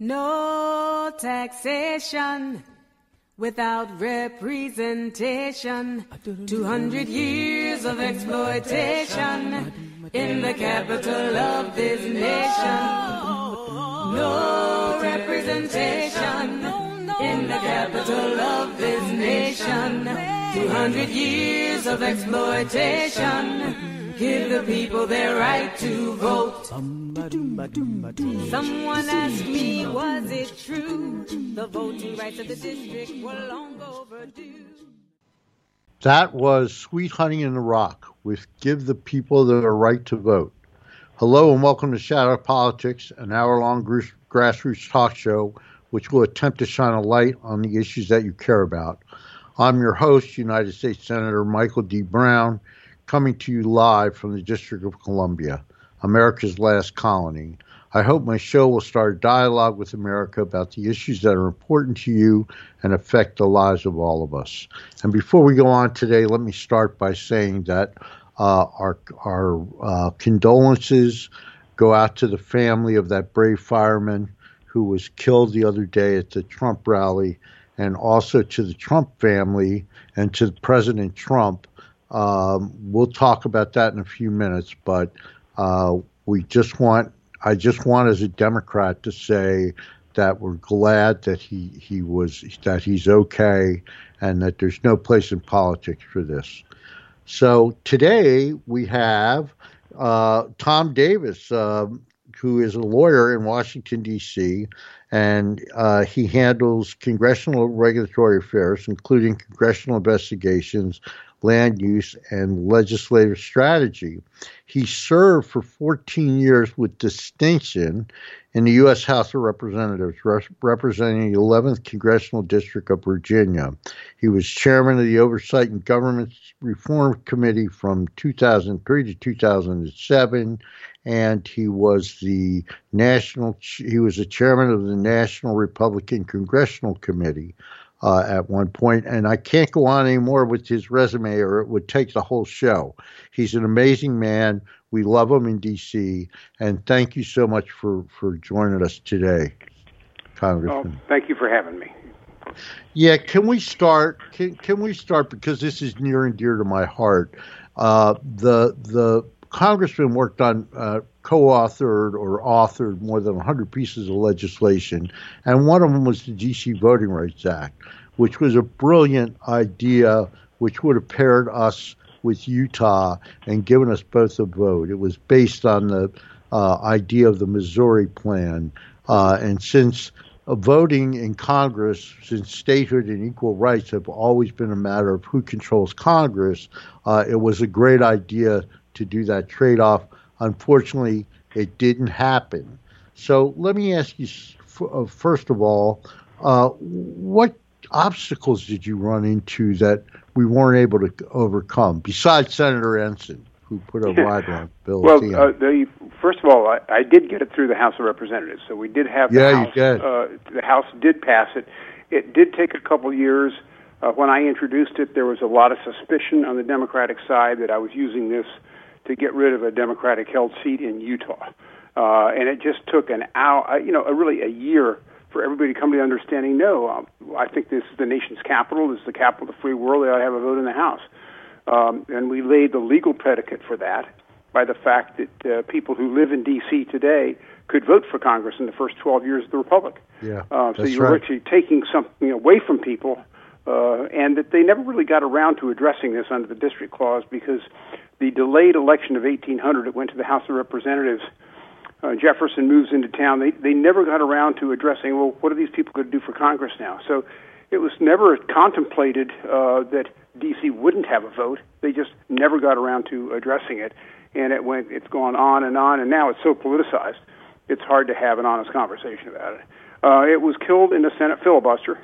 No taxation without representation. 200 years of exploitation in the capital of this nation. No representation in the capital of this nation. 200 years of exploitation. Give the people their right to vote. Someone asked me, was it true? The voting rights of the district were long overdue. That was Sweet Honey in the Rock with Give the People Their Right to Vote. Hello and welcome to Shadow Politics, an hour-long grassroots talk show which will attempt to shine a light on the issues that you care about. I'm your host, United States Senator Michael D. Brown, coming to you live from the District of Columbia, America's last colony. I hope my show will start a dialogue with America about the issues that are important to you and affect the lives of all of us. And before we go on today, let me start by saying that our condolences go out to the family of that brave fireman who was killed the other day at the Trump rally, and also to the Trump family and to President Trump. We'll talk about that in a few minutes, but I just want as a Democrat to say that we're glad that he's okay and that there's no place in politics for this. So today we have Tom Davis, who is a lawyer in Washington, D.C., and he handles congressional regulatory affairs, including congressional investigations, land use, and legislative strategy. He served for 14 years with distinction in the U.S. House of Representatives, representing the 11th Congressional District of Virginia. He was chairman of the Oversight and Government Reform Committee from 2003 to 2007, and he was the chairman of the National Republican Congressional Committee at one point, and I can't go on anymore with his resume or it would take the whole show. He's an amazing man. We love him in D.C., and thank you so much for joining us today, Congressman. Well, thank you for having me. Yeah, can we start? Can we start, because this is near and dear to my heart. The Congressman worked on co-authored or authored more than 100 pieces of legislation, and one of them was the D.C. Voting Rights Act, which was a brilliant idea which would have paired us with Utah and given us both a vote. It was based on the idea of the Missouri Plan, and since voting in Congress, since statehood and equal rights have always been a matter of who controls Congress, it was a great idea to do that trade-off. Unfortunately, it didn't happen. So let me ask you, first of all, what obstacles did you run into that we weren't able to overcome, besides Senator Ensign, who put a rider on Bill? Well, first of all, I did get it through the House of Representatives, so we did have the House. You did. The House did pass it. It did take a couple of years. When I introduced it, there was a lot of suspicion on the Democratic side that I was using this to get rid of a Democratic-held seat in Utah. And it just took really a year for everybody to come to the understanding, no, I think this is the nation's capital, this is the capital of the free world, they ought to have a vote in the House. And we laid the legal predicate for that by the fact that people who live in D.C. today could vote for Congress in the first 12 years of the Republic. Yeah, so you were actually taking something away from people, and that they never really got around to addressing this under the District Clause, because the delayed election of 1800, it went to the House of Representatives. Jefferson moves into town. They never got around to addressing, well, what are these people going to do for Congress now? So it was never contemplated that D.C. wouldn't have a vote. They just never got around to addressing it. And it's gone on, and now it's so politicized, it's hard to have an honest conversation about it. It was killed in the Senate filibuster.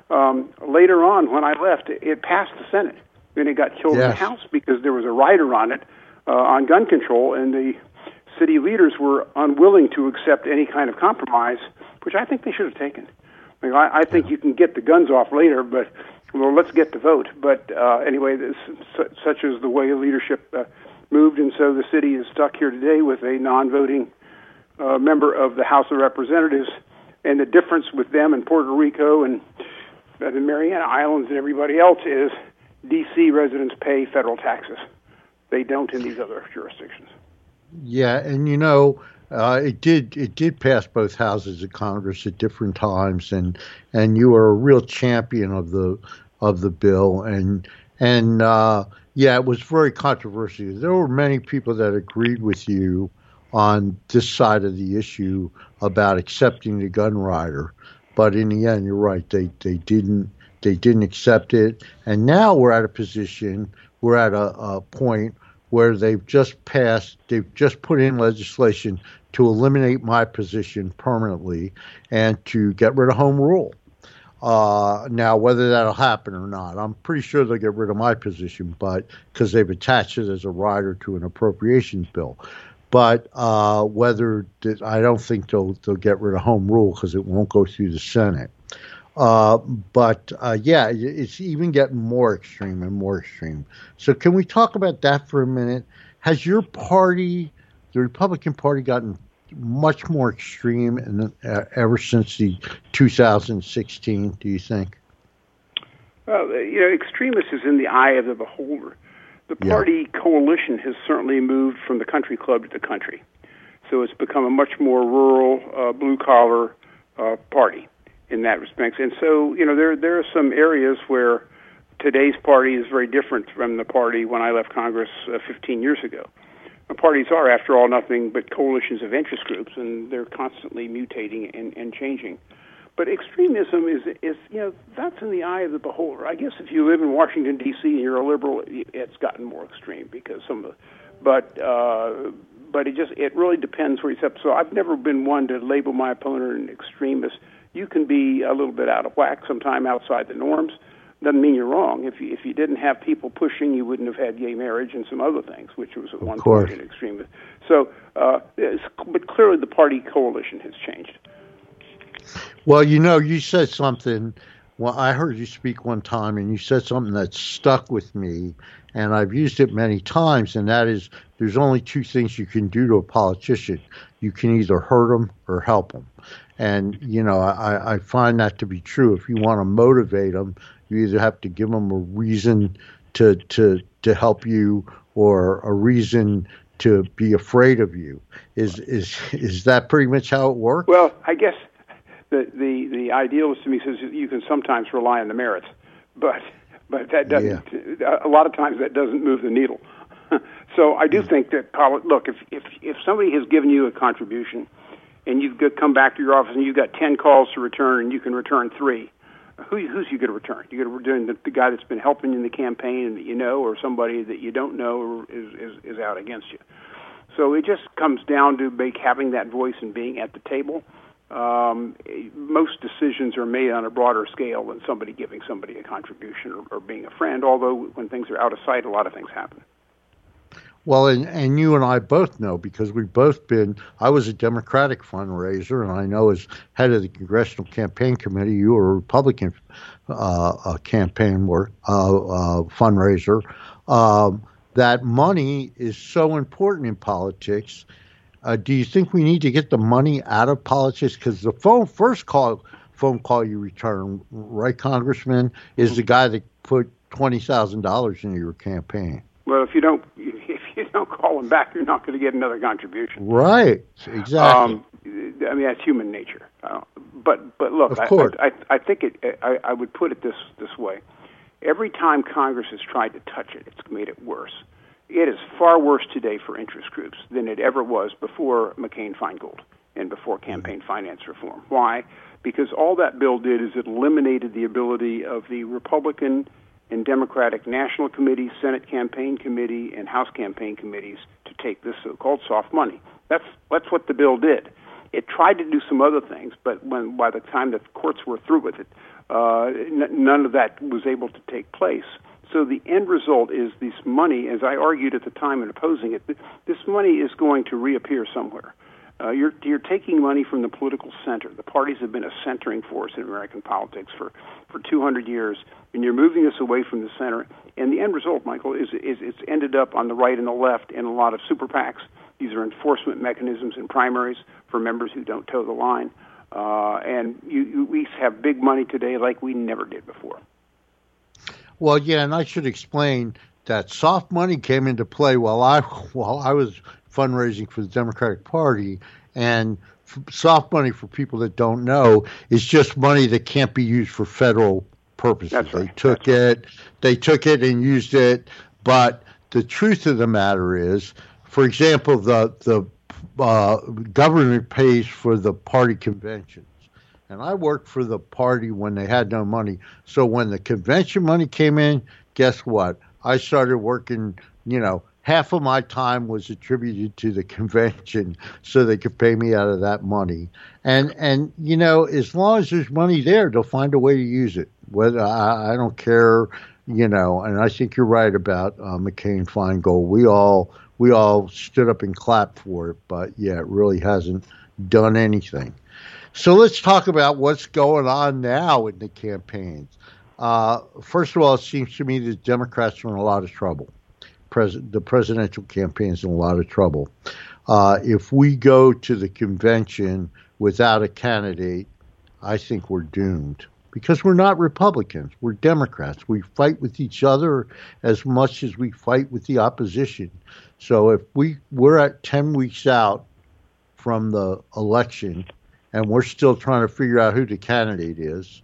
Later on, when I left, it passed the Senate. Then it got killed in the House because there was a rider on it on gun control, and the city leaders were unwilling to accept any kind of compromise, which I think they should have taken. I think you can get the guns off later, but let's get the vote. But anyway, such is the way leadership moved, and so the city is stuck here today with a non-voting member of the House of Representatives And the difference with them and Puerto Rico and the Mariana Islands and everybody else is D.C. residents pay federal taxes. They don't in these other jurisdictions. Yeah, and it did pass both houses of Congress at different times, and you are a real champion of the bill, and yeah, it was very controversial. There were many people that agreed with you on this side of the issue about accepting the gun rider, but in the end, you're right. They didn't accept it, and now we're at a point where they've just put in legislation to eliminate my position permanently and to get rid of home rule. Now, whether that'll happen or not, I'm pretty sure they'll get rid of my position, but because they've attached it as a rider to an appropriations bill. But I don't think they'll get rid of home rule because it won't go through the Senate. Yeah, it's even getting more extreme and more extreme. So can we talk about that for a minute? Has your party, the Republican Party, gotten much more extreme ever since the 2016, do you think? Well, extremist is in the eye of the beholder. The party coalition has certainly moved from the country club to the country. So it's become a much more rural, blue-collar party in that respect. And so, there are some areas where today's party is very different from the party when I left Congress 15 years ago. Parties are, after all, nothing but coalitions of interest groups, and they're constantly mutating and changing. But extremism is that's in the eye of the beholder. I guess if you live in Washington, D.C. and you're a liberal, it's gotten more extreme because but it really depends where you step. So I've never been one to label my opponent an extremist. You can be a little bit out of whack, sometime outside the norms. Doesn't mean you're wrong. If you didn't have people pushing, you wouldn't have had gay marriage and some other things, which was at one point an extremist. So, but clearly the party coalition has changed. Well, you said something. Well, I heard you speak one time, and you said something that stuck with me, and I've used it many times, and that is there's only two things you can do to a politician. You can either hurt them or help them. And, I find that to be true. If you want to motivate them, you either have to give them a reason to help you or a reason to be afraid of you. Is that pretty much how it works? Well, I guess the idealist to me says you can sometimes rely on the merits, but that doesn't. Yeah. A lot of times that doesn't move the needle. So I do think that look, if somebody has given you a contribution, and you've come back to your office and you've got 10 calls to return, and you can return 3. Who's you going to return? You're going to return the guy that's been helping you in the campaign and that you know, or somebody that you don't know or is out against you. So it just comes down to having that voice and being at the table. Most decisions are made on a broader scale than somebody giving somebody a contribution or being a friend, although when things are out of sight, a lot of things happen. Well, and you and I both know because we've both I was a Democratic fundraiser, and I know as head of the Congressional Campaign Committee, you were a Republican campaign fundraiser. That money is so important in politics. Do you think we need to get the money out of politics? Because the first phone call you return, right, Congressman, is the guy that put $20,000 into your campaign. Well, if you don't call them back, you're not going to get another contribution. Right. Exactly. That's human nature. But look, of course. I think I would put it this way: every time Congress has tried to touch it, it's made it worse. It is far worse today for interest groups than it ever was before McCain-Feingold and before campaign finance reform. Why? Because all that bill did is it eliminated the ability of the Republican and Democratic National Committee, Senate Campaign Committee, and House Campaign Committees to take this so-called soft money. That's what the bill did. It tried to do some other things, but by the time the courts were through with it, none of that was able to take place. So the end result is this money, as I argued at the time in opposing it, this money is going to reappear somewhere. You're taking money from the political center. The parties have been a centering force in American politics for 200 years, and you're moving this away from the center. And the end result, Michael, is it's ended up on the right and the left in a lot of super PACs. These are enforcement mechanisms in primaries for members who don't toe the line. And we have big money today like we never did before. Well, yeah, and I should explain that soft money came into play while I was fundraising for the Democratic Party, and soft money, for people that don't know, is just money that can't be used for federal purposes. That's right. They took it and used it, but the truth of the matter is, for example, the government pays for the party conventions. And I worked for the party when they had no money. So when the convention money came in, guess what? I started working, half of my time was attributed to the convention so they could pay me out of that money. And as long as there's money there, they'll find a way to use it. Whether I don't care, and I think you're right about McCain-Feingold. We all stood up and clapped for it, but yeah, it really hasn't done anything. So let's talk about what's going on now in the campaigns. First of all, it seems to me that Democrats are in a lot of trouble. The presidential campaign is in a lot of trouble. If we go to the convention without a candidate, I think we're doomed. Because we're not Republicans. We're Democrats. We fight with each other as much as we fight with the opposition. So if we're at 10 weeks out from the election and we're still trying to figure out who the candidate is,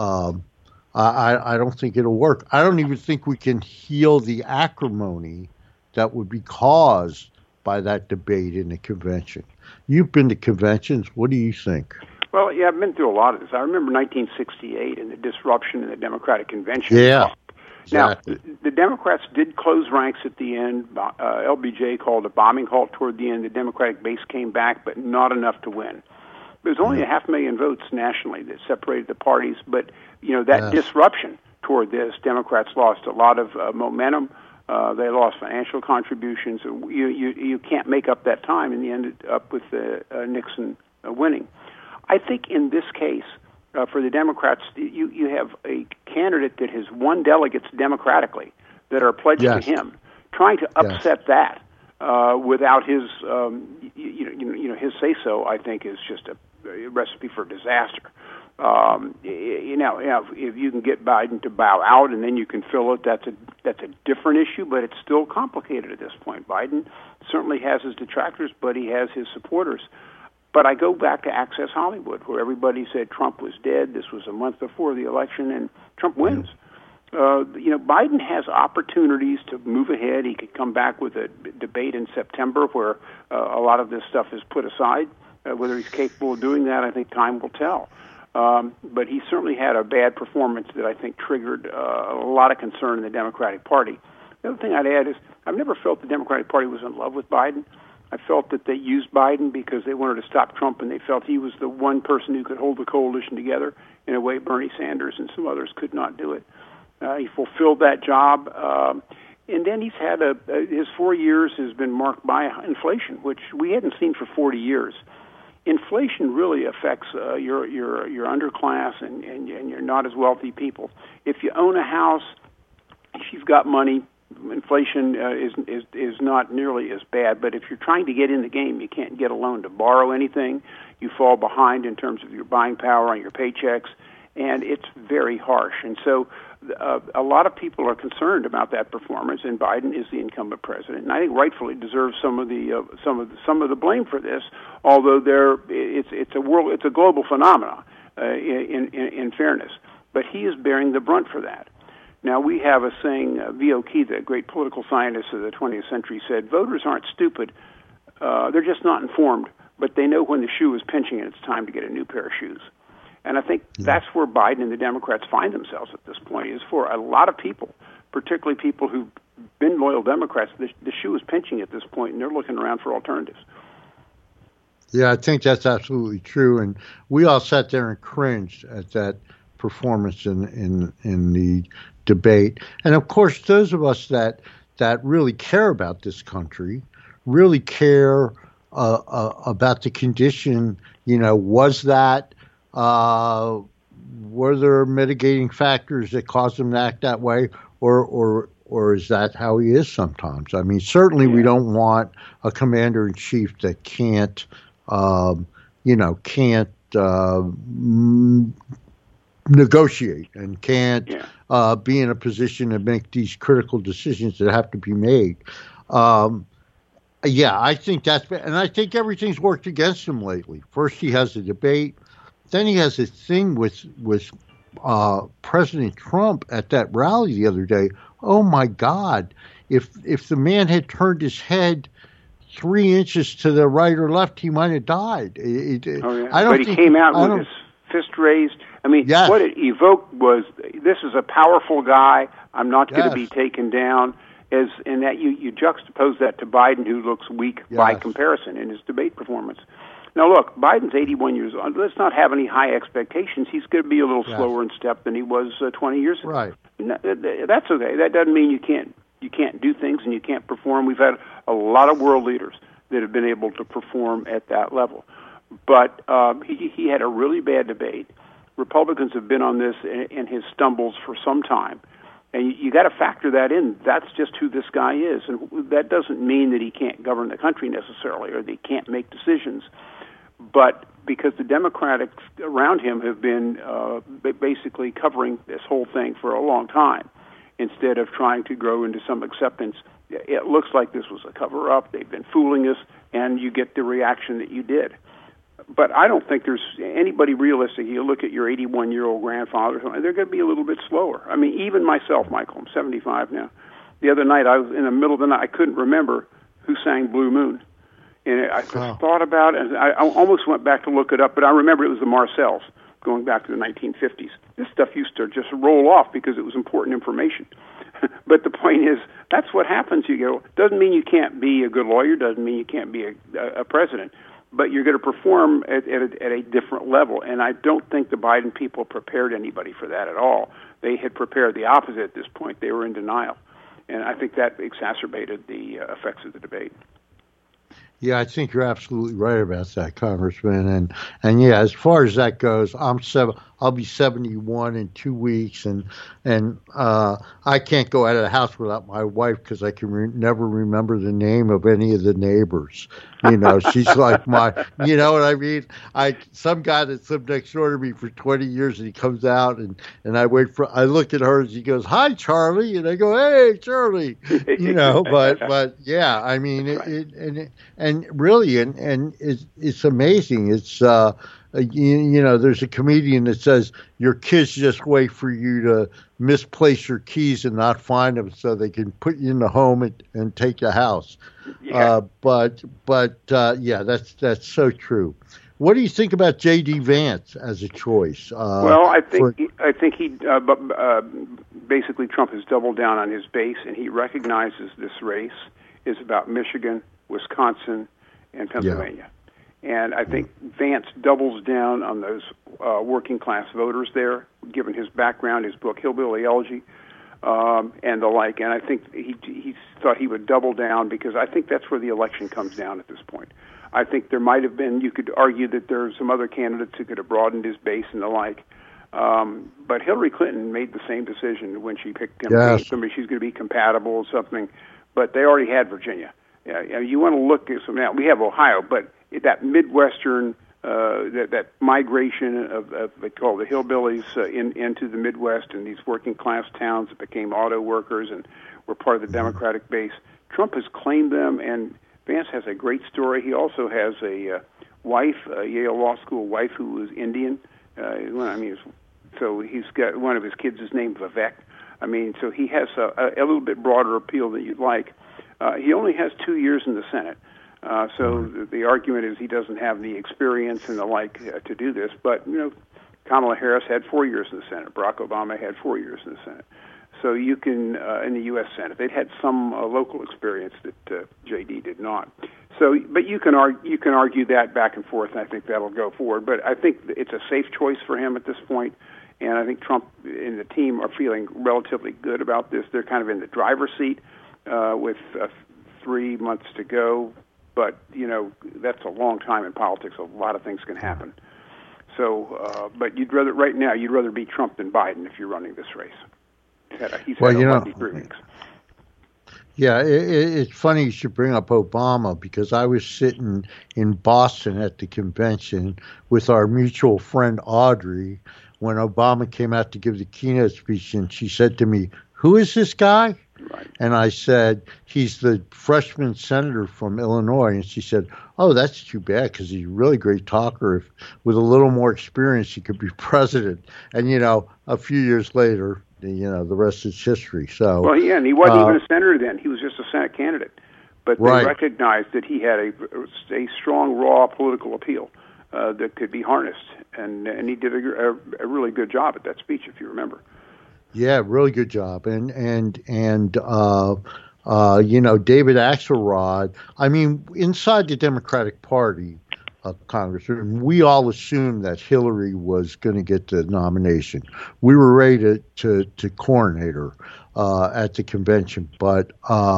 I don't think it'll work. I don't even think we can heal the acrimony that would be caused by that debate in the convention. You've been to conventions. What do you think? Well, yeah, I've been through a lot of this. I remember 1968 and the disruption in the Democratic Convention. Yeah, exactly. Now, the Democrats did close ranks at the end. LBJ called a bombing halt toward the end. The Democratic base came back, but not enough to win. There's only 500,000 votes nationally that separated the parties, but that disruption toward this, Democrats lost a lot of momentum. They lost financial contributions. You can't make up that time, and you ended up with Nixon winning. I think in this case, for the Democrats, you have a candidate that has won delegates democratically that are pledged to him. Trying to upset that without his, his say-so, I think, is just a recipe for disaster. If you can get Biden to bow out and then you can fill it, that's a different issue, but it's still complicated at this point. Biden certainly has his detractors, but he has his supporters. But I go back to Access Hollywood, where everybody said Trump was dead. This was a month before the election, and Trump wins. Biden has opportunities to move ahead. He could come back with a debate in September where a lot of this stuff is put aside. Whether he's capable of doing that, I think time will tell. But he certainly had a bad performance that I think triggered a lot of concern in the Democratic Party. The other thing I'd add is I've never felt the Democratic Party was in love with Biden. I felt that they used Biden because they wanted to stop Trump, and they felt he was the one person who could hold the coalition together in a way Bernie Sanders and some others could not do it. He fulfilled that job. And then he's had his 4 years has been marked by inflation, which we hadn't seen for 40 years. Inflation really affects your underclass and your not as wealthy people. If you own a house, if you've got money, inflation is not nearly as bad. But if you're trying to get in the game, you can't get a loan to borrow anything. You fall behind in terms of your buying power on your paychecks, and it's very harsh. And so a lot of people are concerned about that performance, and Biden is the incumbent president, and I think rightfully deserves some of the blame for this. Although it's a global phenomenon in fairness, but he is bearing the brunt for that. Now, we have a saying, V.O. Key, the great political scientist of the 20th century, said, voters aren't stupid, they're just not informed, but they know when the shoe is pinching and it's time to get a new pair of shoes. And I think that's where Biden and the Democrats find themselves at this point, is for a lot of people, particularly people who've been loyal Democrats, the shoe is pinching at this point, and they're looking around for alternatives. Yeah, I think that's absolutely true. And we all sat there and cringed at that performance in the debate. And of course, those of us that really care about this country, really care about the condition, was that, were there mitigating factors that caused him to act that way, or is that how he is sometimes? I mean, certainly we don't want a commander in chief that can't negotiate and can't be in a position to make these critical decisions that have to be made. I think and I think everything's worked against him lately. First, he has a debate, then he has a thing with President Trump at that rally the other day. Oh my God! If the man had turned his head 3 inches to the right or left, he might have died. But he came out with his fist raised. I mean, what it evoked was, this is a powerful guy. I'm not going to be taken down. And that you juxtapose that to Biden, who looks weak by comparison in his debate performance. Now, look, Biden's 81 years old. Let's not have any high expectations. He's going to be a little slower in step than he was 20 years ago. Right. That's okay. That doesn't mean you can't do things and you can't perform. We've had a lot of world leaders that have been able to perform at that level. But he had a really bad debate. Republicans have been on this in his stumbles for some time. And you got to factor that in. That's just who this guy is. And that doesn't mean that he can't govern the country necessarily or that he can't make decisions. But because the Democrats around him have been basically covering this whole thing for a long time, instead of trying to grow into some acceptance, it looks like this was a cover-up. They've been fooling us, and you get the reaction that you did. But I don't think there's anybody realistic. You look at your 81-year-old grandfather, they're going to be a little bit slower. I mean, even myself, Michael, I'm 75 now. The other night, I was in the middle of the night. I couldn't remember who sang Blue Moon. And I just thought about it, and I almost went back to look it up, but I remember it was the Marcells, going back to the 1950s. This stuff used to just roll off because it was important information. But the point is, that's what happens. You go, doesn't mean you can't be a good lawyer, doesn't mean you can't be a president, but you're going to perform at a different level. And I don't think the Biden people prepared anybody for that at all. They had prepared the opposite at this point. They were in denial. And I think that exacerbated the effects of the debate. Yeah, I think you're absolutely right about that, Congressman. And yeah, as far as that goes, I'll be 71 in 2 weeks, and I can't go out of the house without my wife because I can never remember the name of any of the neighbors. You know, she's like you know what I mean? Some guy that's lived next door to me for 20 years, and he comes out, and I look at her, and she goes, "Hi, Charlie," and I go, "Hey, Charlie," you know. But yeah, I mean, and really, and it's amazing. It's you know, there's a comedian that says your kids just wait for you to misplace your keys and not find them so they can put you in the home and take the house. Yeah. But yeah, that's so true. What do you think about J.D. Vance as a choice? Well, I think he basically Trump has doubled down on his base, and he recognizes this race is about Michigan, Wisconsin, and Pennsylvania. Yeah. And I think Vance doubles down on those working class voters there, given his background, his book Hillbilly Elegy, and the like. And I think he thought he would double down because I think that's where the election comes down at this point. I think there might have been, you could argue that there are some other candidates who could have broadened his base and the like. But Hillary Clinton made the same decision when she picked him. Yes. Somebody she's going to be compatible or something. But they already had Virginia. Yeah, you want to look at some now. We have Ohio, but that Midwestern, that migration of they call the hillbillies into the Midwest and these working class towns that became auto workers and were part of the Democratic base. Trump has claimed them, and Vance has a great story. He also has a wife, a Yale Law School wife who is Indian. So he's got one of his kids is named Vivek. I mean, so he has a little bit broader appeal than you'd like. He only has 2 years in the Senate. So the argument is he doesn't have the experience and the like to do this. But, you know, Kamala Harris had 4 years in the Senate. Barack Obama had 4 years in the Senate. So you can, in the U.S. Senate, they'd had some local experience that J.D. did not. So, but you can argue that back and forth, and I think that'll go forward. But I think it's a safe choice for him at this point, and I think Trump and the team are feeling relatively good about this. They're kind of in the driver's seat with 3 months to go. But, you know, that's a long time in politics. A lot of things can happen. So, but you'd rather be Trump than Biden if you're running this race. He's had 3 weeks. Yeah, it's funny you should bring up Obama because I was sitting in Boston at the convention with our mutual friend Audrey when Obama came out to give the keynote speech, and she said to me, "Who is this guy?" Right. And I said, "He's the freshman senator from Illinois." And she said, "Oh, that's too bad because he's a really great talker. If with a little more experience, he could be president." And a few years later, the rest is history. So, well, yeah, and he wasn't even a senator then; he was just a Senate candidate. But they right. recognized that he had a strong, raw political appeal that could be harnessed, and he did a really good job at that speech, if you remember. Yeah, really good job, and David Axelrod. I mean, inside the Democratic Party, Congressman, we all assumed that Hillary was going to get the nomination. We were ready to coronate her at the convention, but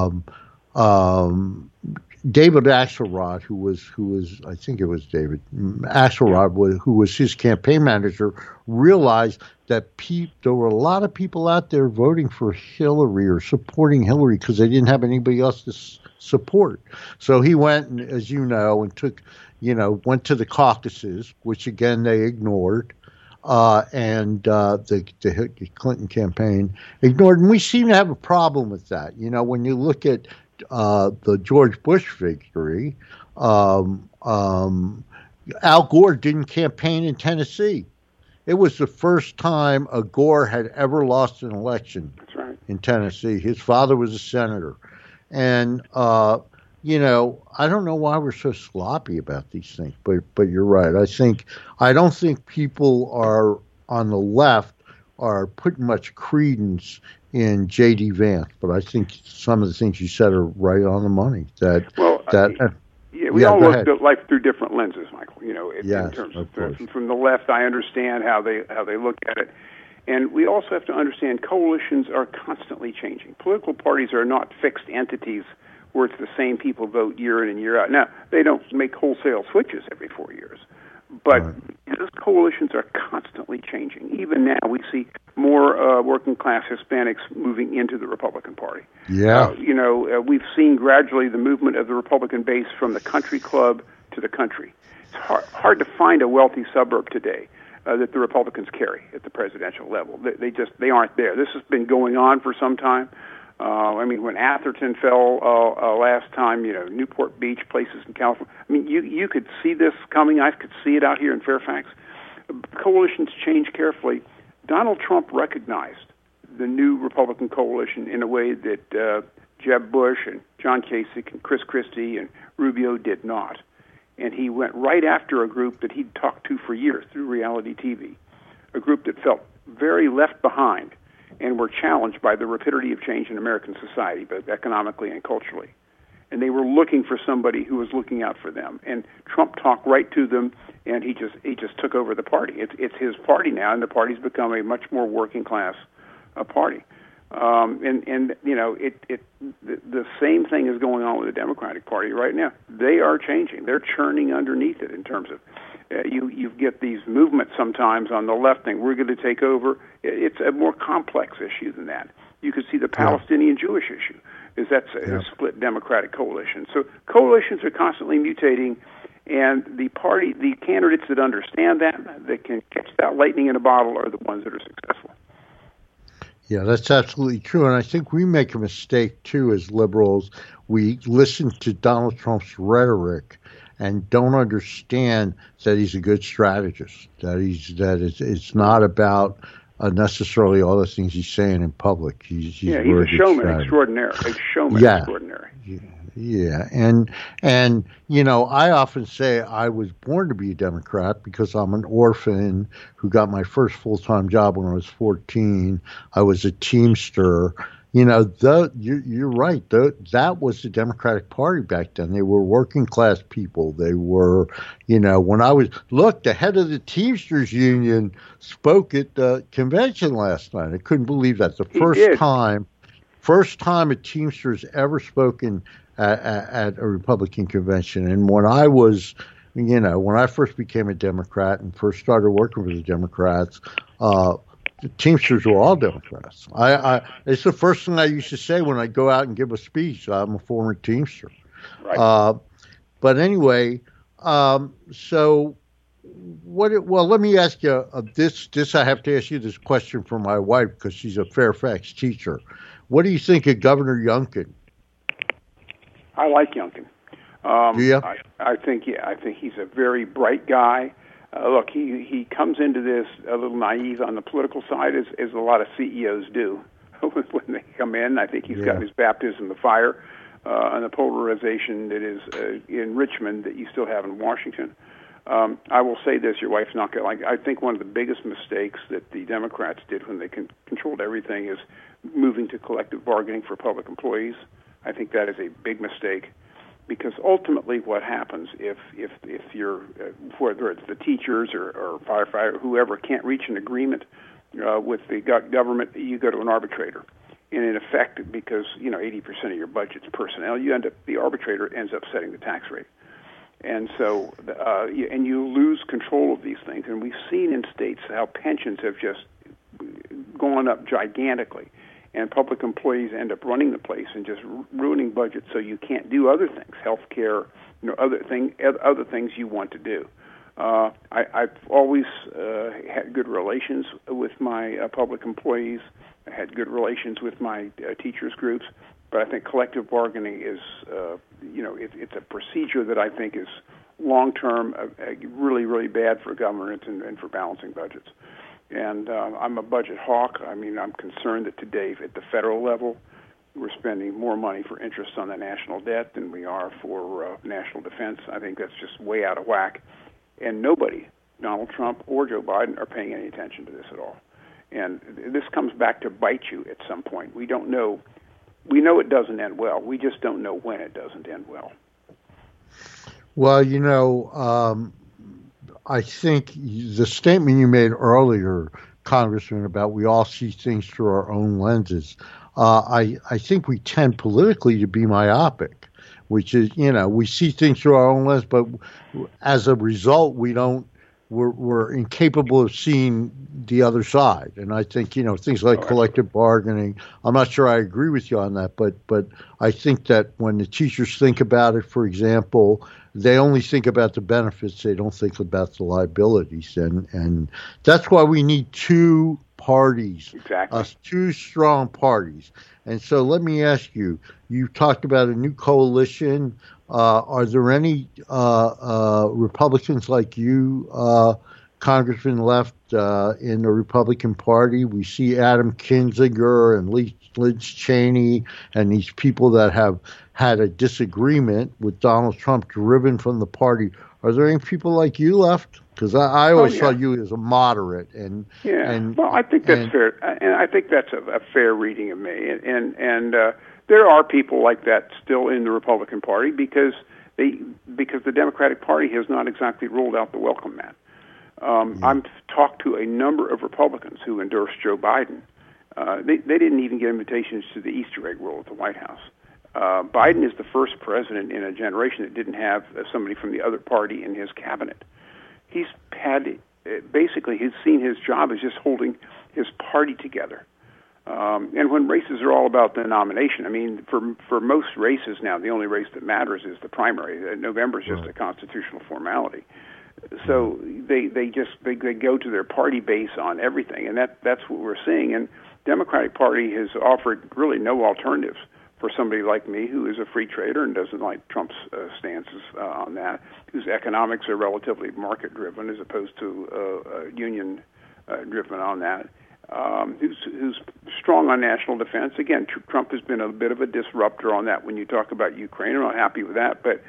David Axelrod, who was I think it was David Axelrod, who was his campaign manager, realized that there were a lot of people out there voting for Hillary or supporting Hillary because they didn't have anybody else to support. So he went, and, as you know, and went to the caucuses, which again they ignored, and the Clinton campaign ignored. And we seem to have a problem with that. When you look at the George Bush victory, Al Gore didn't campaign in Tennessee. It was the first time a Gore had ever lost an election. That's right. In Tennessee. His father was a senator. And, I don't know why we're so sloppy about these things, but you're right. I don't think people are on the left are putting much credence in J.D. Vance, but I think some of the things you said are right on the money. We all look at life through different lenses, Michael. Yes, in terms of from the left, I understand how they look at it, and we also have to understand coalitions are constantly changing. Political parties are not fixed entities where it's the same people vote year in and year out. Now, they don't make wholesale switches every 4 years, but those coalitions are constantly changing. Even now, we see more working-class Hispanics moving into the Republican Party. Yeah. We've seen gradually the movement of the Republican base from the country club to the country. It's hard to find a wealthy suburb today that the Republicans carry at the presidential level. They aren't there. This has been going on for some time. When Atherton fell last time, Newport Beach, places in California. You could see this coming. I could see it out here in Fairfax. Coalitions change carefully. Donald Trump recognized the new Republican coalition in a way that Jeb Bush and John Kasich and Chris Christie and Rubio did not. And he went right after a group that he'd talked to for years through reality TV, a group that felt very left behind and were challenged by the rapidity of change in American society, both economically and culturally. And they were looking for somebody who was looking out for them. And Trump talked right to them, and he just took over the party. It's his party now, and the party's become a much more working class party. The same thing is going on with the Democratic Party right now. They are changing. They're churning underneath it in terms of you get these movements sometimes on the left thing. We're going to take over. It's a more complex issue than that. You could see the Palestinian-Jewish issue. That's a split Democratic coalition. So coalitions are constantly mutating, and the candidates that understand that can catch that lightning in a bottle are the ones that are successful. Yeah, that's absolutely true. And I think we make a mistake, too, as liberals. We listen to Donald Trump's rhetoric and don't understand that he's a good strategist, it's not about necessarily all the things he's saying in public. He's a showman extraordinary. Extraordinary. Yeah, and I often say I was born to be a Democrat because I'm an orphan who got my first full-time job when I was 14. I was a Teamster. You're right. That was the Democratic Party back then. They were working class people. They were, when I was the head of the Teamsters Union spoke at the convention last night. I couldn't believe that. The first time a Teamsters ever spoken at a Republican convention. And when I was, when I first became a Democrat and first started working for the Democrats, the Teamsters were all Democrats. It's the first thing I used to say when I go out and give a speech. I'm a former Teamster. Right. But anyway, so well, let me ask you this. I have to ask you this question for my wife because she's a Fairfax teacher. What do you think of Governor Youngkin? I like Youngkin. Do you? I think he's a very bright guy. Look, he comes into this a little naive on the political side, as a lot of CEOs do when they come in. I think he's got his baptism of fire on the polarization that is in Richmond that you still have in Washington. I will say this: your wife's not going to like. I think one of the biggest mistakes that the Democrats did when they controlled everything is moving to collective bargaining for public employees. I think that is a big mistake. Because ultimately, what happens if you're whether it's the teachers or firefighter, whoever can't reach an agreement with the government, you go to an arbitrator, and in effect, because 80% of your budget's personnel, the arbitrator ends up setting the tax rate, and so and you lose control of these things. And we've seen in states how pensions have just gone up gigantically. And public employees end up running the place and just ruining budgets, so you can't do other things, healthcare, other things you want to do. I've always had good relations with my public employees. I had good relations with my teachers groups, but I think collective bargaining is, it's a procedure that I think is long term really, really bad for government and for balancing budgets. And I'm a budget hawk. I mean, I'm concerned that today at the federal level, we're spending more money for interest on the national debt than we are for national defense. I think that's just way out of whack. And nobody, Donald Trump or Joe Biden, are paying any attention to this at all. And this comes back to bite you at some point. We don't know. We know it doesn't end well. We just don't know when it doesn't end well. Well, I think the statement you made earlier, Congressman, about we all see things through our own lenses, I think we tend politically to be myopic, which is, we see things through our own lens, but as a result, we're incapable of seeing the other side. And I think, things like collective bargaining, I'm not sure I agree with you on that, but I think that when the teachers think about it, for example, they only think about the benefits. They don't think about the liabilities. And that's why we need two parties, exactly. Two strong parties. And so let me ask you, you talked about a new coalition. Are there any Republicans like you, Congressman, left in the Republican Party? We see Adam Kinzinger and Liz Cheney and these people that have had a disagreement with Donald Trump driven from the party. Are there any people like you left? Because I always saw you as a moderate. Well, I think that's fair, and I think that's a fair reading of me. And there are people like that still in the Republican Party because the Democratic Party has not exactly rolled out the welcome mat. I've talked to a number of Republicans who endorsed Joe Biden. They didn't even get invitations to the Easter egg roll at the White House. Biden is the first president in a generation that didn't have somebody from the other party in his cabinet. He's had basically he's seen his job as just holding his party together. And when races are all about the nomination, I mean, for most races now, the only race that matters is the primary. November is just a constitutional formality. So they go to their party base on everything, and that's what we're seeing. And Democratic Party has offered really no alternatives for somebody like me who is a free trader and doesn't like Trump's stances on that, whose economics are relatively market-driven as opposed to union-driven on that, who's strong on national defense. Again, Trump has been a bit of a disruptor on that when you talk about Ukraine. I'm not happy with that, but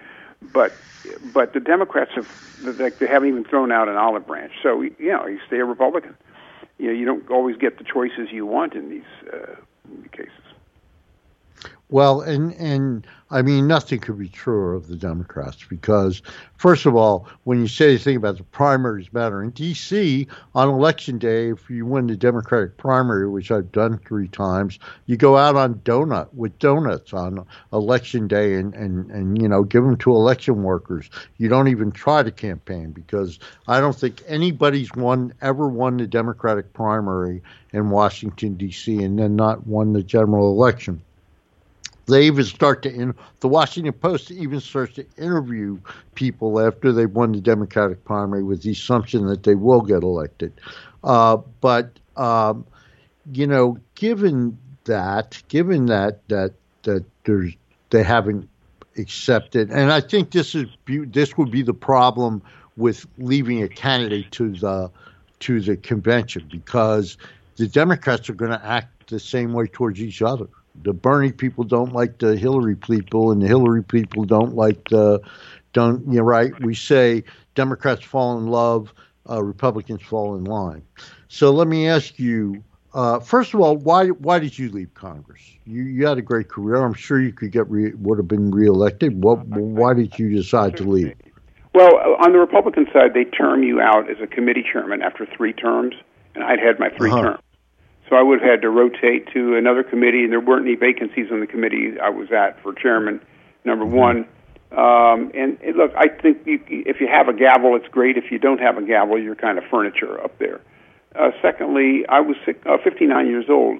the Democrats they haven't even thrown out an olive branch. So, you stay a Republican. You don't always get the choices you want in these cases. Well, and I mean, nothing could be truer of the Democrats because, first of all, when you say the thing about the primaries matter in D.C. on election day, if you win the Democratic primary, which I've done 3 times, you go out on donuts on election day and give them to election workers. You don't even try to campaign because I don't think anybody's ever won the Democratic primary in Washington D.C. and then not won the general election. They even the Washington Post even starts to interview people after they've won the Democratic primary with the assumption that they will get elected. But given that they haven't accepted, and I think this would be the problem with leaving a candidate to the convention because the Democrats are going to act the same way towards each other. The Bernie people don't like the Hillary people, and the Hillary people don't like we say Democrats fall in love, Republicans fall in line. So let me ask you, first of all, why did you leave Congress? You had a great career. I'm sure you could would have been reelected. Why did you decide to leave? Well, on the Republican side, they term you out as a committee chairman after 3 terms, and I'd had my 3 terms. So I would have had to rotate to another committee, and there weren't any vacancies on the committee I was at for chairman, number one. Look, I think if you have a gavel, it's great. If you don't have a gavel, you're kind of furniture up there. Secondly, I was 59 years old.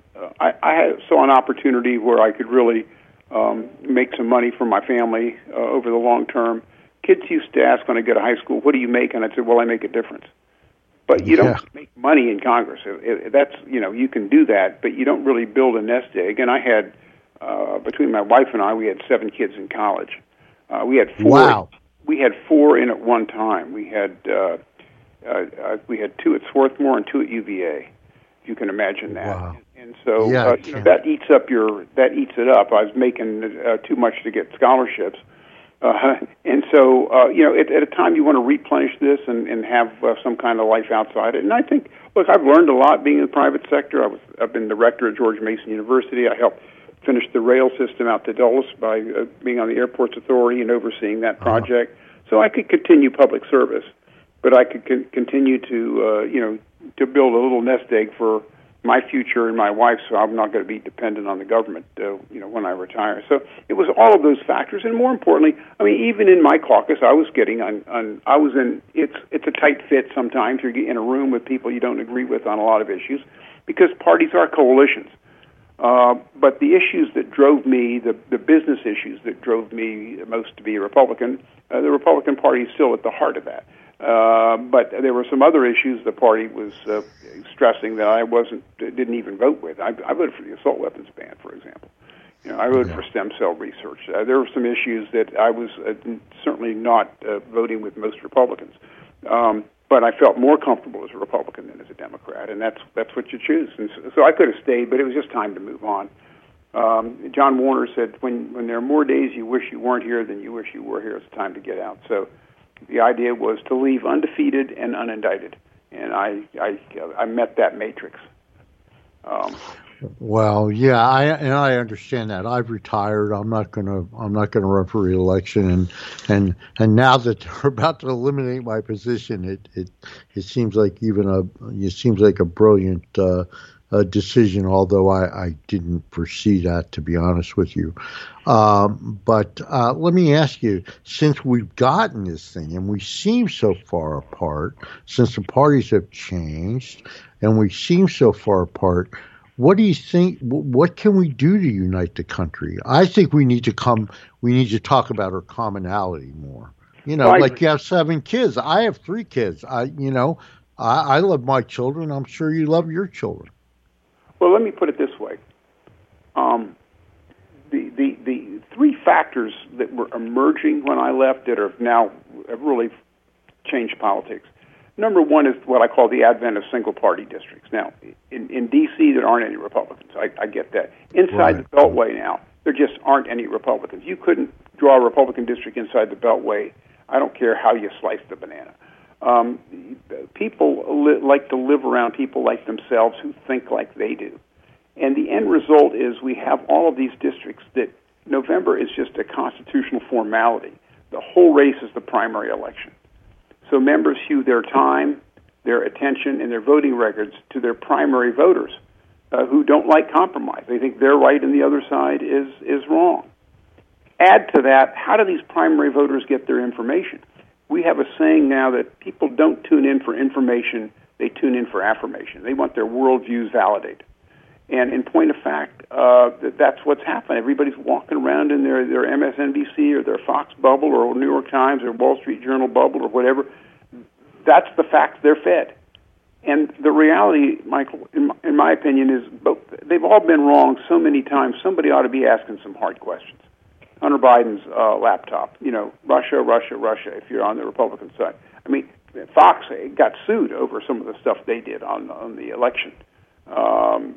I saw an opportunity where I could really make some money for my family over the long term. Kids used to ask when I go to high school, what do you make? And I'd say, well, I make a difference. But you don't make money in Congress. That's you can do that, but you don't really build a nest egg. And I had between my wife and I, we had 7 kids in college. We had 4. Wow. We had 4 in at one time. We had 2 at Swarthmore and 2 at UVA. If you can imagine that. Wow. And so that eats it up. I was making too much to get scholarships. And so, at a time you want to replenish this and have some kind of life outside it. And I think, look, I've learned a lot being in the private sector. I've been the rector at George Mason University. I helped finish the rail system out to Dulles by being on the Airports Authority and overseeing that project. So I could continue public service, but I could continue to build a little nest egg for my future and my wife's, so I'm not going to be dependent on the government, when I retire. So it was all of those factors, and more importantly, I mean, even in my caucus, I was getting it's a tight fit sometimes. You're in a room with people you don't agree with on a lot of issues, because parties are coalitions. But the issues that drove me, the business issues that drove me most to be a Republican, the Republican Party is still at the heart of that. But there were some other issues the party was stressing that I didn't even vote with. I voted for the assault weapons ban, for example. I voted for stem cell research. There were some issues that I was certainly not voting with most Republicans. But I felt more comfortable as a Republican than as a Democrat, and that's what you choose. And so I could have stayed, but it was just time to move on. John Warner said, when there are more days you wish you weren't here than you wish you were here, it's time to get out. So the idea was to leave undefeated and unindicted, and I met that matrix. Well, yeah, I understand that. I've retired. I'm not gonna run for re-election, and now that they're about to eliminate my position, it seems like a brilliant decision. Although I didn't foresee that, to be honest with you. But let me ask you: since we've gotten this thing, and we seem so far apart, since the parties have changed, and we seem so far apart. What do you think? What can we do to unite the country? I think we need to talk about our commonality more. Like you have 7 kids. I have 3 kids. I love my children. I'm sure you love your children. Well, let me put it this way. The 3 factors that were emerging when I left that have really changed politics. Number one is what I call the advent of single-party districts. Now, in D.C., there aren't any Republicans. I get that. Inside the Beltway now, there just aren't any Republicans. You couldn't draw a Republican district inside the Beltway. I don't care how you slice the banana. People like to live around people like themselves who think like they do. And the end result is we have all of these districts that November is just a constitutional formality. The whole race is the primary election. So members hew their time, their attention, and their voting records to their primary voters who don't like compromise. They think they're right and the other side is wrong. Add to that, how do these primary voters get their information? We have a saying now that people don't tune in for information, they tune in for affirmation. They want their worldviews validated. And in point of fact, that's what's happened. Everybody's walking around in their MSNBC or their Fox bubble or New York Times or Wall Street Journal bubble or whatever. That's the facts they're fed. And the reality, Michael, in my opinion, is they've all been wrong so many times. Somebody ought to be asking some hard questions. Hunter Biden's laptop, Russia, if you're on the Republican side. I mean, Fox got sued over some of the stuff they did on the election. On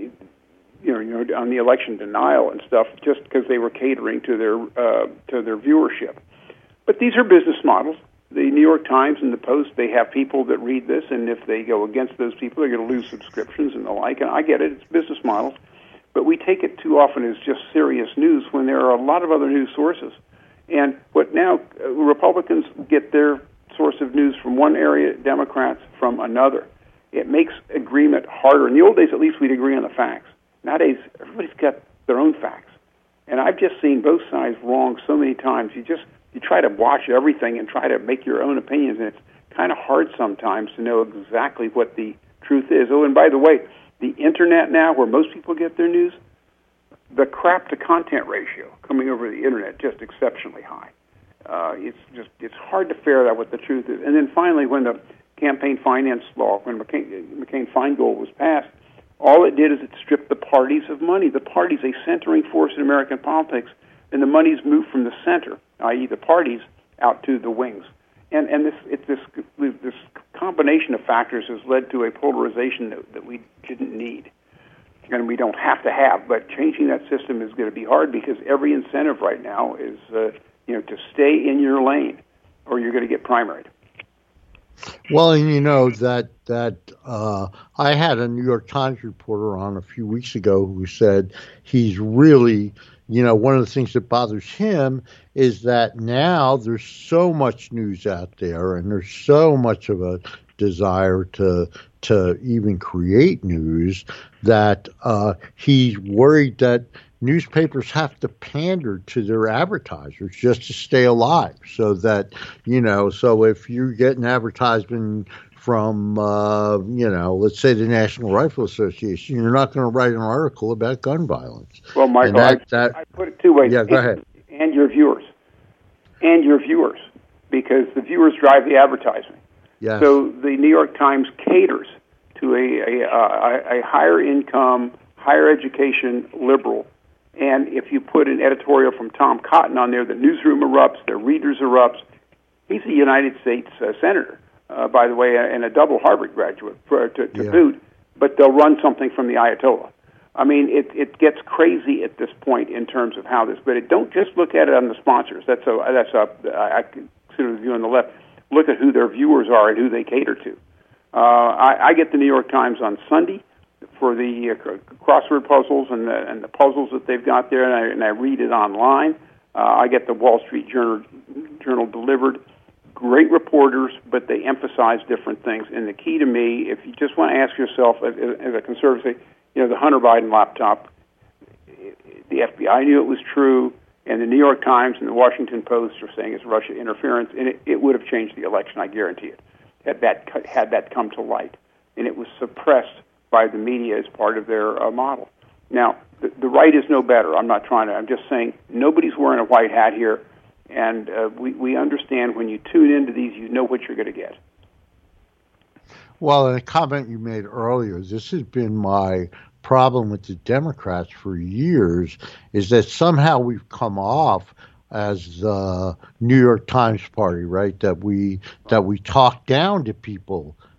the election denial and stuff, just because they were catering to their viewership. But these are business models. The New York Times and the Post, they have people that read this, and if they go against those people, they're going to lose subscriptions and the like. And I get it; it's business models. But we take it too often as just serious news when there are a lot of other news sources. And what now, Republicans get their source of news from one area, Democrats from another. It makes agreement harder. In the old days, at least, we'd agree on the facts. Nowadays, everybody's got their own facts. And I've just seen both sides wrong so many times. You try to watch everything and try to make your own opinions, and it's kind of hard sometimes to know exactly what the truth is. Oh, and by the way, the Internet now, where most people get their news, the crap-to-content ratio coming over the Internet just exceptionally high. It's hard to ferret out what the truth is. And then finally, when the campaign finance law, when McCain-Feingold was passed, all it did is it stripped the parties of money. The party's a centering force in American politics, and the money's moved from the center, i.e. the parties, out to the wings. And this combination of factors has led to a polarization that we didn't need, and we don't have to have. But changing that system is going to be hard because every incentive right now is to stay in your lane, or you're going to get primaried. Well, and I had a New York Times reporter on a few weeks ago who said he's really, one of the things that bothers him is that now there's so much news out there and there's so much of a desire to even create news that he's worried that newspapers have to pander to their advertisers just to stay alive, so that, so if you get an advertisement from, let's say the National Rifle Association, you're not going to write an article about gun violence. Well, Michael, I put it two ways. Yeah, go ahead. And your viewers. Because the viewers drive the advertising. Yes. So the New York Times caters to a higher income, higher education liberal. And if you put an editorial from Tom Cotton on there, the newsroom erupts, the readers erupts. He's a United States senator, by the way, and a double Harvard graduate to boot, but they'll run something from the Ayatollah. I mean, it gets crazy at this point in terms of how this, but don't just look at it on the sponsors. I consider the view on the left. Look at who their viewers are and who they cater to. I get the New York Times on Sunday for the crossword puzzles and the puzzles that they've got there, and I read it online. I get the Wall Street Journal delivered. Great reporters, but they emphasize different things. And the key to me, if you just want to ask yourself, as a conservative, the Hunter Biden laptop, the FBI knew it was true, and the New York Times and the Washington Post are saying it's Russia interference, and it would have changed the election, I guarantee it, had that come to light. And it was suppressed by the media as part of their model. Now, the right is no better. I'm just saying nobody's wearing a white hat here, and we understand when you tune into these, you know what you're going to get. Well, in a comment you made earlier, this has been my problem with the Democrats for years, is that somehow we've come off as the New York Times party, right? That we talk down to people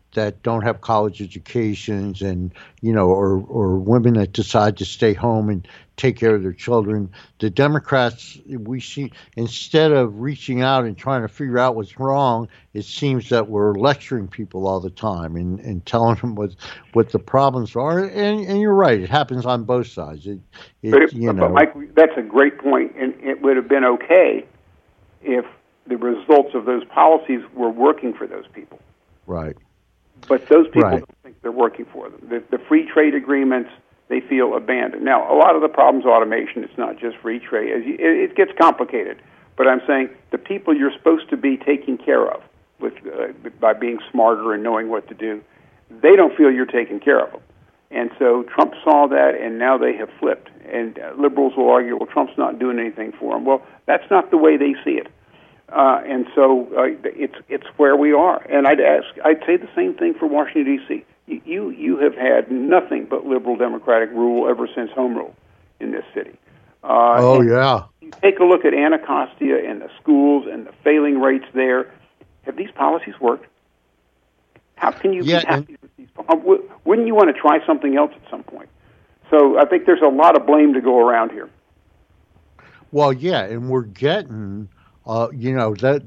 that don't have college educations, and or women that decide to stay home and take care of their children. The Democrats, we see, instead of reaching out and trying to figure out what's wrong, it seems that we're lecturing people all the time and telling them what the problems are. And you're right, it happens on both sides. But Mike, that's a great point, and it would have been okay if the results of those policies were working for those people. Right. But those people don't think they're working for them. The free trade agreements, they feel abandoned. Now, a lot of the problem's automation. It's not just free trade. It gets complicated. But I'm saying the people you're supposed to be taking care of by being smarter and knowing what to do, they don't feel you're taking care of them. And so Trump saw that, and now they have flipped. And liberals will argue, well, Trump's not doing anything for them. Well, that's not the way they see it. And so it's where we are. And I'd say the same thing for Washington, D.C. You have had nothing but liberal Democratic rule ever since home rule in this city. Yeah. You take a look at Anacostia and the schools and the failing rates there. Have these policies worked? How can you be happy with these? Wouldn't you want to try something else at some point? So I think there's a lot of blame to go around here. Well, yeah, and we're getting, that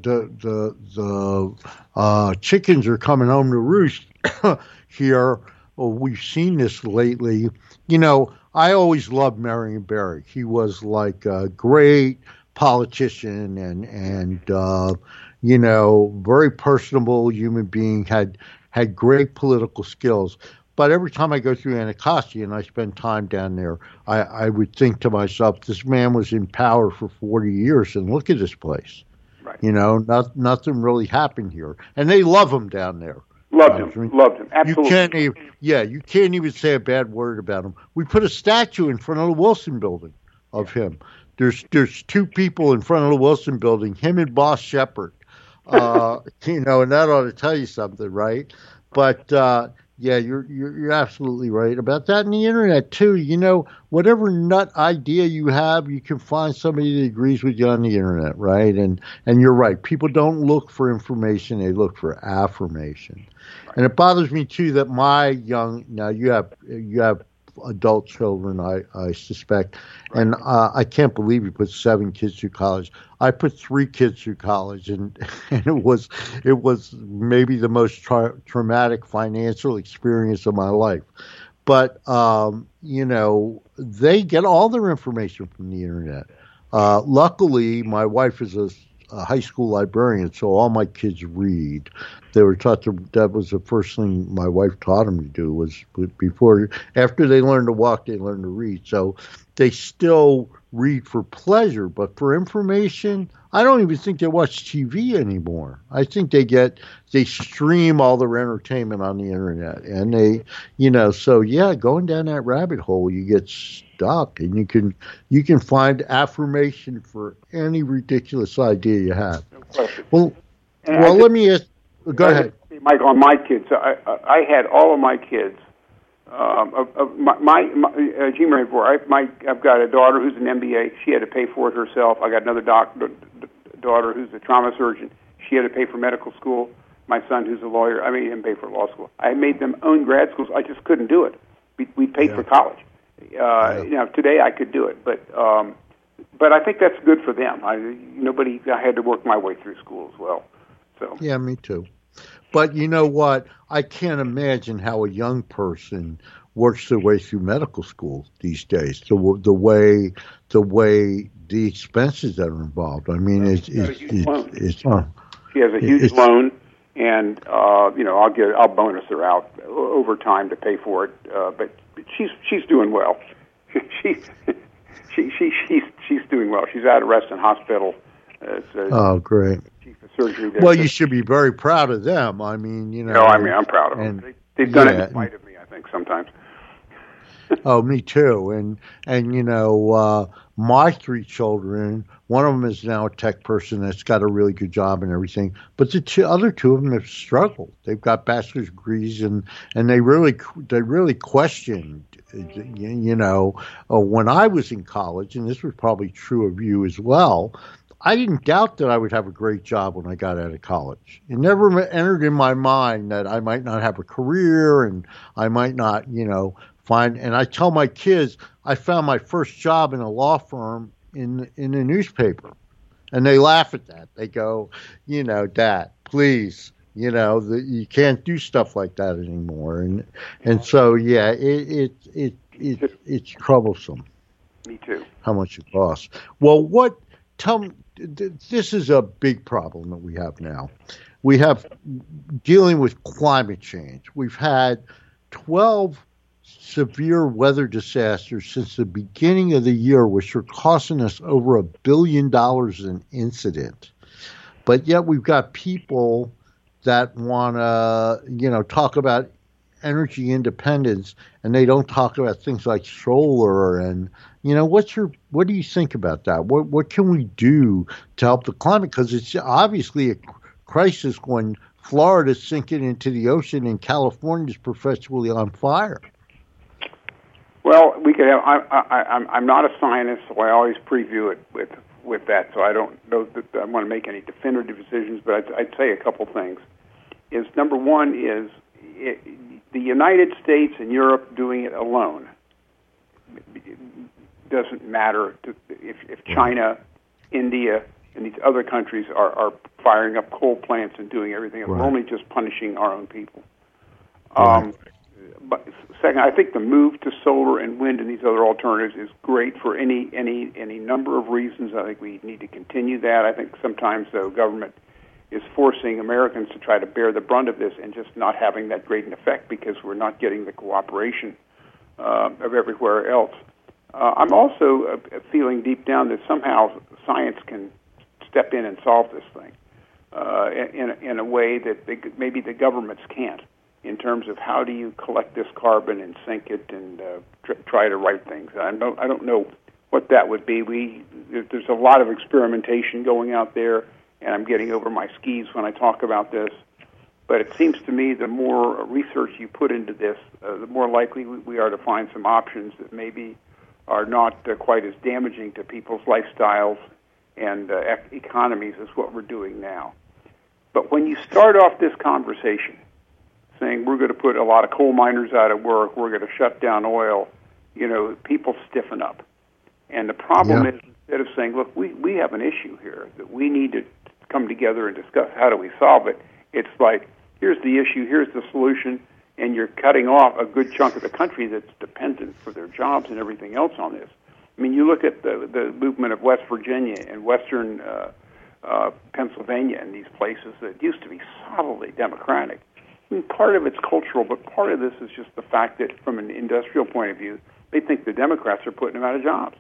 the chickens are coming home to roost here. Well, we've seen this lately. I always loved Marion Barry. He was like a great politician and very personable human being, had great political skills. But every time I go through Anacostia and I spend time down there, I would think to myself, this man was in power for 40 years, and look at this place. Right. Nothing really happened here. And they love him down there. Loved him. Absolutely. You can't even say a bad word about him. We put a statue in front of the Wilson Building of him. There's two people in front of the Wilson Building, him and Boss Shepard. And that ought to tell you something, right? But yeah, you're absolutely right about that. And the internet too. Whatever nut idea you have, you can find somebody that agrees with you on the internet, right? And you're right. People don't look for information; they look for affirmation. Right. And it bothers me too that now you have adult children, I suspect, right. And I can't believe you put 7 kids through college. I put 3 kids through college, and it was maybe the most traumatic financial experience of my life. But they get all their information from the internet. Luckily, my wife is a high school librarian, so all my kids read. They were taught that was the first thing my wife taught them to do, was after they learned to walk, they learned to read. So they still read for pleasure, but for information, I don't even think they watch TV anymore. I think they stream all their entertainment on the internet, and going down that rabbit hole, you get stuck, and you can find affirmation for any ridiculous idea you have. No question. Well, let me ask. Go ahead, Mike. On my kids, I had all of my kids. I've got a daughter who's an MBA. She had to pay for it herself. I got another daughter who's a trauma surgeon. She had to pay for medical school. My son, who's a lawyer, I made him pay for law school. I made them own grad schools. I just couldn't do it. We paid for college. Today I could do it, but I think that's good for them. I had to work my way through school as well. So yeah, me too. But you know what? I can't imagine how a young person works their way through medical school these days. The way the expenses that are involved. I mean, she has a huge loan, and I'll bonus her out over time to pay for it. But she's doing well. She's doing well. She's at a Reston Hospital. Great. Surgery there. Well, you should be very proud of them. I mean, I'm proud of them. They've done it in spite of me, I think, sometimes. Oh, me too. And my 3 children, one of them is now a tech person that's got a really good job and everything. But the other 2 of them have struggled. They've got bachelor's degrees, and they really questioned. When I was in college, and this was probably true of you as well, I didn't doubt that I would have a great job when I got out of college. It never entered in my mind that I might not have a career and I might not, find. And I tell my kids, I found my first job in a law firm in a newspaper, and they laugh at that. They go, Dad, please, you can't do stuff like that anymore. And so, yeah, it's troublesome. Me too. How much it costs. Well, tell me, this is a big problem that we have now. We have dealing with climate change. We've had 12 severe weather disasters since the beginning of the year, which are costing us over $1 billion an incident. But yet we've got people that want to, talk about energy independence, and they don't talk about things like solar. And what do you think about that? What can we do to help the climate? Because it's obviously a crisis when Florida's sinking into the ocean and California's perpetually on fire. Well, we could have. I'm not a scientist, so I always preview it with that. So I don't know that I want to make any definitive decisions, but I'd say a couple things. Is number one is the United States and Europe doing it alone. It doesn't matter if China, India, and these other countries are firing up coal plants and doing everything. Right. We're only just punishing our own people. Right. But second, I think the move to solar and wind and these other alternatives is great for any number of reasons. I think we need to continue that. I think sometimes the government is forcing Americans to try to bear the brunt of this and just not having that great an effect because we're not getting the cooperation of everywhere else. I'm also feeling deep down that somehow science can step in and solve this thing in a way that maybe the governments can't, in terms of how do you collect this carbon and sink it and try to write things. I don't know what that would be. There's a lot of experimentation going out there, and I'm getting over my skis when I talk about this. But it seems to me the more research you put into this, the more likely we are to find some options that maybe are not quite as damaging to people's lifestyles and economies as what we're doing now. But when you start off this conversation saying we're going to put a lot of coal miners out of work, we're going to shut down oil, people stiffen up. And the problem is, instead of saying, look, we have an issue here that we need to come together and discuss how do we solve it, it's like, here's the issue, here's the solution, and you're cutting off a good chunk of the country that's dependent for their jobs and everything else on this. I mean, you look at the movement of West Virginia and western Pennsylvania and these places that used to be solidly Democratic. I mean, part of it's cultural, but part of this is just the fact that from an industrial point of view, they think the Democrats are putting them out of jobs.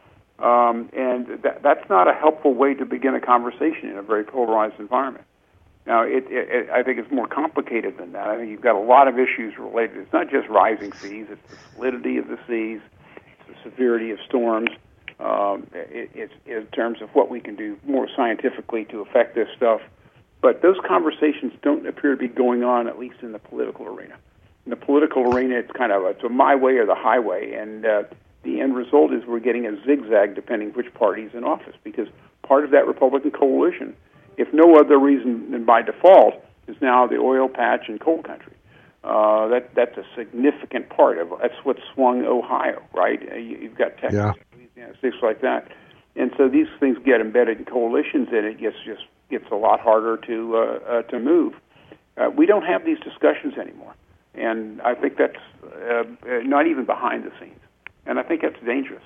And that's not a helpful way to begin a conversation in a very polarized environment. Now, I think it's more complicated than that. I think you've got a lot of issues related. It's not just rising seas. It's the solidity of the seas. It's the severity of storms. It's in terms of what we can do more scientifically to affect this stuff. But those conversations don't appear to be going on, at least in the political arena. In the political arena, it's kind of it's a my way or the highway, and the end result is we're getting a zigzag depending which party is in office, because part of that Republican coalition, if no other reason than by default, is now the oil patch and coal country. That's a significant part of that's what swung Ohio, right? You've got Texas, Louisiana, states like that, and so these things get embedded in coalitions, and it gets a lot harder to move. We don't have these discussions anymore, and I think that's not even behind the scenes, and I think that's dangerous.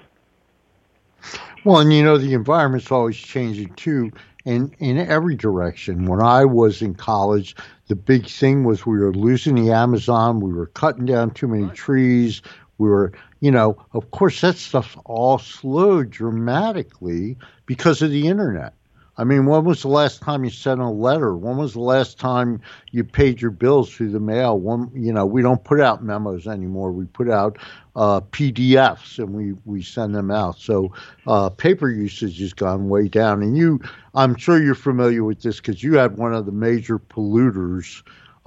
Well, and the environment's always changing too, in every direction. When I was in college, the big thing was we were losing the Amazon, we were cutting down too many trees, we were, of course that stuff's all slowed dramatically because of the internet. I mean, when was the last time you sent a letter? When was the last time you paid your bills through the mail? We don't put out memos anymore. We put out PDFs and we send them out. So paper usage has gone way down. And I'm sure you're familiar with this because you had one of the major polluters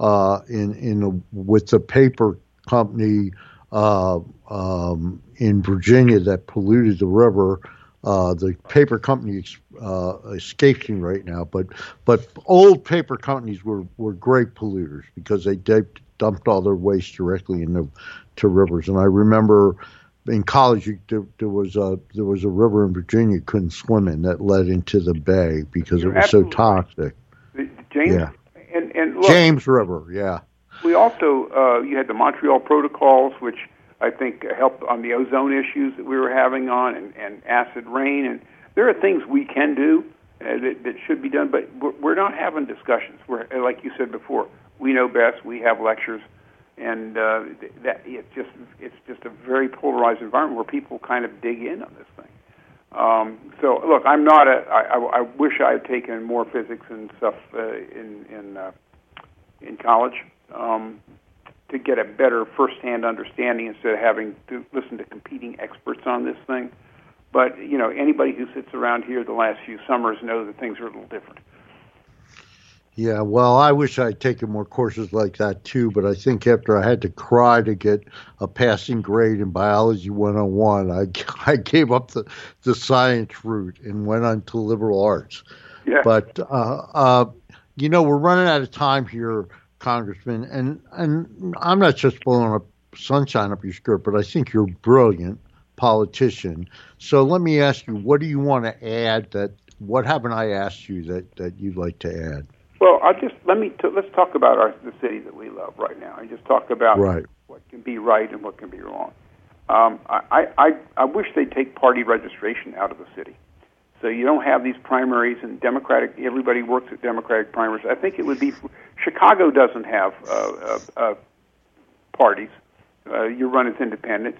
with the paper company in Virginia that polluted the river. The paper company escapes me right now, but old paper companies were great polluters because they dumped all their waste directly into rivers. And I remember in college there was a river in Virginia you couldn't swim in that led into the bay because it was so toxic. James, yeah. And look, James River, yeah. We also you had the Montreal Protocols, which I think helped on the ozone issues that we were having on, and acid rain. And there are things we can do that should be done, but we're not having discussions. We're, like you said before, we know best. We have lectures, and that it's just a very polarized environment where people kind of dig in on this thing. So look, I'm not I wish I had taken more physics and stuff in college. To get a better first-hand understanding instead of having to listen to competing experts on this thing. But, anybody who sits around here the last few summers knows that things are a little different. Yeah, well, I wish I'd taken more courses like that, too, but I think after I had to cry to get a passing grade in Biology 101, I gave up the science route and went on to liberal arts. Yeah. But, we're running out of time here, Congressman, and I'm not just blowing up sunshine up your skirt, but I think you're a brilliant politician. So let me ask you, what do you want to add? What haven't I asked you that you'd like to add? Well, let's talk about the city that we love right now, and just talk about what can be right and what can be wrong. I wish they'd take party registration out of the city. So you don't have these primaries and Democratic. Everybody works at Democratic primaries. I think it would be. Chicago doesn't have parties. You run as independents.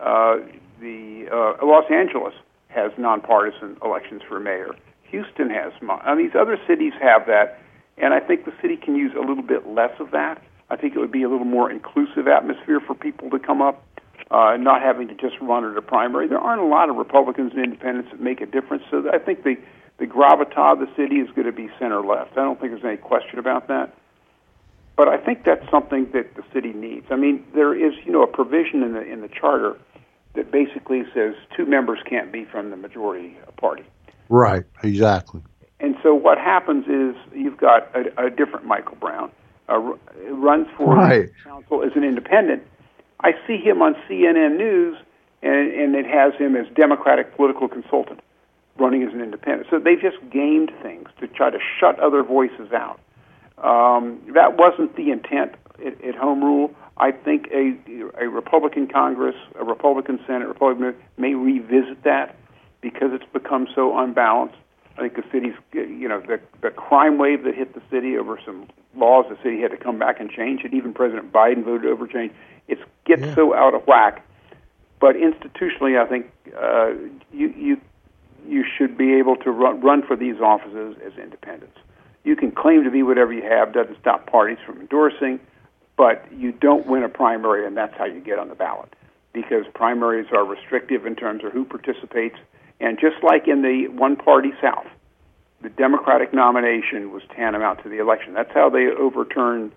Los Angeles has nonpartisan elections for mayor. Houston has. These other cities have that, and I think the city can use a little bit less of that. I think it would be a little more inclusive atmosphere for people to come up. Not having to just run at a primary. There aren't a lot of Republicans and independents that make a difference, so I think the gravitas of the city is going to be center-left. I don't think there's any question about that. But I think that's something that the city needs. I mean, there is, a provision in the charter that basically says 2 members can't be from the majority party. Right, exactly. And so what happens is you've got a different Michael Brown, runs for council as an independent. I see him on CNN News, and it has him as Democratic political consultant running as an independent. So they just gamed things to try to shut other voices out. That wasn't the intent at Home Rule. I think a Republican Congress, a Republican Senate, Republican may revisit that because it's become so unbalanced. I think the city's, the crime wave that hit the city over some laws the city had to come back and change, and even President Biden voted over change. It gets so out of whack. But institutionally, I think you should be able to run for these offices as independents. You can claim to be whatever you have, doesn't stop parties from endorsing, but you don't win a primary, and that's how you get on the ballot, because primaries are restrictive in terms of who participates. And just like in the one-party South, the Democratic nomination was tantamount to the election. That's how they overturned,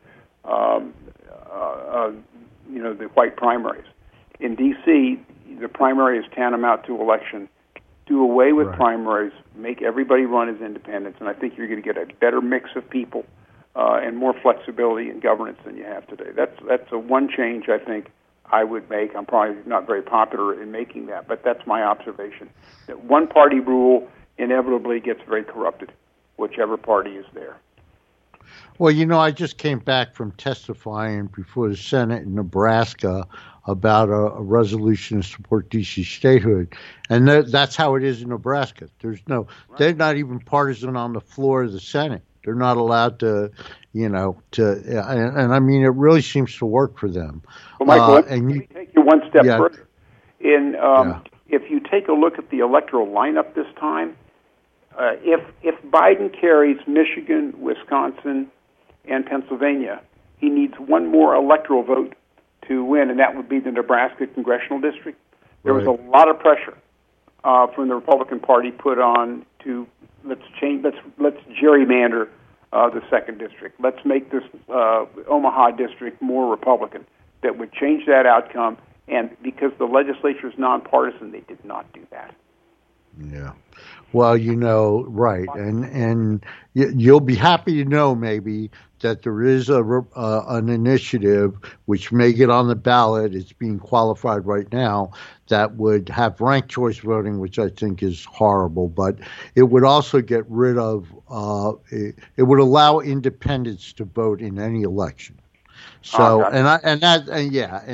the white primaries. In D.C., the primary is tantamount to election. Do away with primaries, make everybody run as independents, and I think you're going to get a better mix of people and more flexibility in governance than you have today. That's a one change I think I would make. I'm probably not very popular in making that, but that's my observation. That one-party rule inevitably gets very corrupted, whichever party is there. Well, I just came back from testifying before the Senate in Nebraska about a resolution to support D.C. statehood, and that's how it is in Nebraska. They're not even partisan on the floor of the Senate. They're not allowed to, and I mean, it really seems to work for them. Well, Michael, let me take you one step further. If you take a look at the electoral lineup this time, if Biden carries Michigan, Wisconsin, and Pennsylvania, he needs one more electoral vote to win, and that would be the Nebraska congressional district. There was a lot of pressure from the Republican Party put on to let's gerrymander the second district. Let's make this Omaha district more Republican. That would change that outcome. And because the legislature is nonpartisan, they did not do that. Yeah. Well, right, and you'll be happy to know maybe that there is an initiative which may get on the ballot. It's being qualified right now that would have ranked choice voting, which I think is horrible. But it would also get rid of. It would allow independents to vote in any election. So that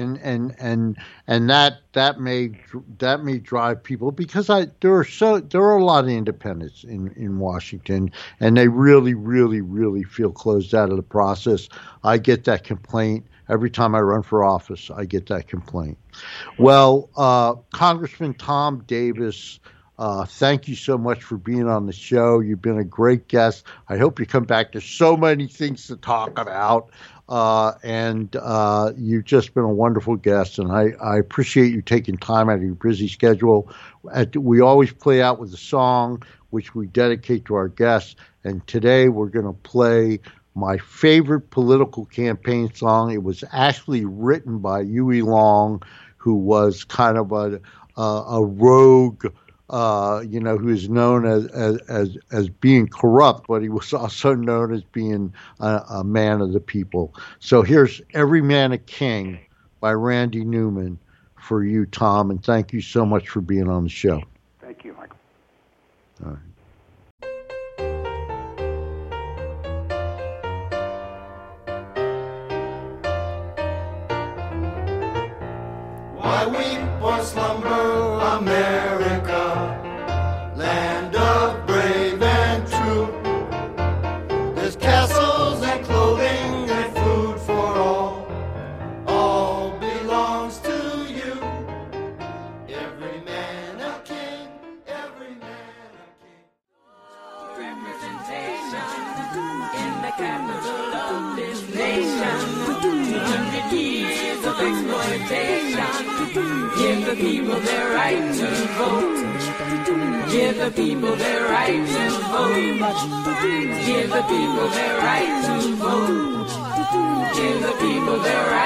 may drive people because there are a lot of independents in Washington, and they really feel closed out of the process. I get that complaint every time I run for office. I get that complaint. Well, Congressman Tom Davis, thank you so much for being on the show. You've been a great guest. I hope you come back. There's so many things to talk about. And you've just been a wonderful guest, and I appreciate you taking time out of your busy schedule. We always play out with a song which we dedicate to our guests, and today we're going to play my favorite political campaign song. It was actually written by Huey Long, who was kind of a rogue, who is known as being corrupt, but he was also known as being a man of the people. So here's Every Man a King by Randy Newman for you, Tom, and thank you so much for being on the show. Thank you, Michael. All right. Why weep or slumber, America, land of brave and true. There's castles and clothing and food for all belongs to you. Every man a king, every man a king. Representation in the capital of this nation. 200 years of exploitation. Give the people their right to vote. Give the people their right to vote. Give the people their right to vote. Give the people their right